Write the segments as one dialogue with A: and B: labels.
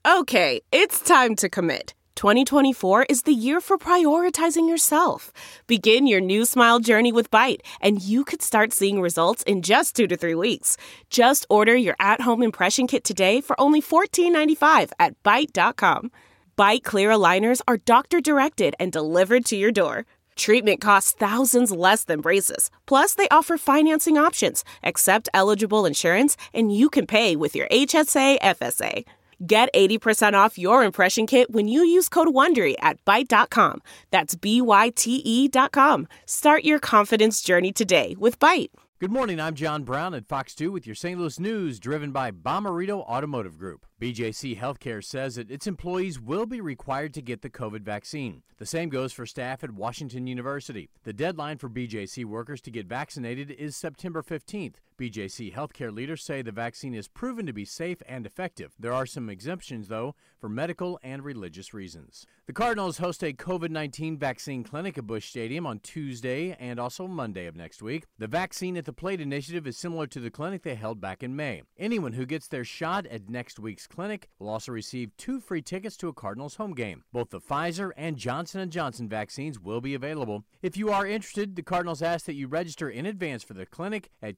A: Okay, it's time to commit. 2024 is the year for prioritizing yourself. Begin your new smile journey with Byte, and you could start seeing results in just 2 to 3 weeks. Just order your at-home impression kit today for only $14.95 at Byte.com. Byte Clear aligners are doctor-directed and delivered to your door. Treatment costs thousands less than braces. Plus, they offer financing options, accept eligible insurance, and you can pay with your HSA, FSA. Get 80% off your impression kit when you use code WONDERY at Byte.com. That's BYTE.com. Start your confidence journey today with Byte.
B: Good morning, I'm John Brown at Fox 2 with your St. Louis news driven by Bomarito Automotive Group. BJC Healthcare says that its employees will be required to get the COVID vaccine. The same goes for staff at Washington University. The deadline for BJC workers to get vaccinated is September 15th. BJC Healthcare leaders say the vaccine is proven to be safe and effective. There are some exemptions, though, for medical and religious reasons. The Cardinals host a COVID-19 vaccine clinic at Busch Stadium on Tuesday and also Monday of next week. The Vaccine at the Plate initiative is similar to the clinic they held back in May. Anyone who gets their shot at next week's clinic will also receive 2 free tickets to a Cardinals home game. Both the Pfizer and Johnson & Johnson vaccines will be available. If you are interested, the Cardinals ask that you register in advance for the clinic at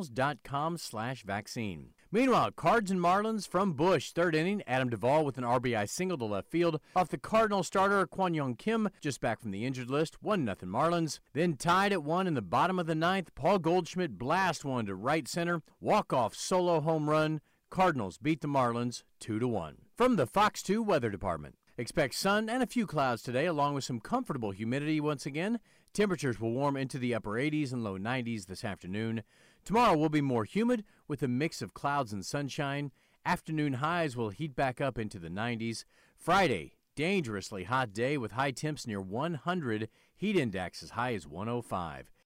B: cardinals.com/vaccine. Meanwhile, Cards and Marlins from Busch, third inning, Adam Duvall with an RBI single to left field. Off the Cardinal starter, Kwon Young Kim, just back from the injured list, 1-0 Marlins. Then tied at 1 in the bottom of the ninth, Paul Goldschmidt blast one to right center. Walk-off solo home run. Cardinals beat the Marlins 2-1. From the Fox 2 Weather Department. Expect sun and a few clouds today, along with some comfortable humidity once again. Temperatures will warm into the upper 80s and low 90s this afternoon. Tomorrow will be more humid with a mix of clouds and sunshine. Afternoon highs will heat back up into the 90s. Friday, dangerously hot day with high temps near 100. Heat index as high as 105.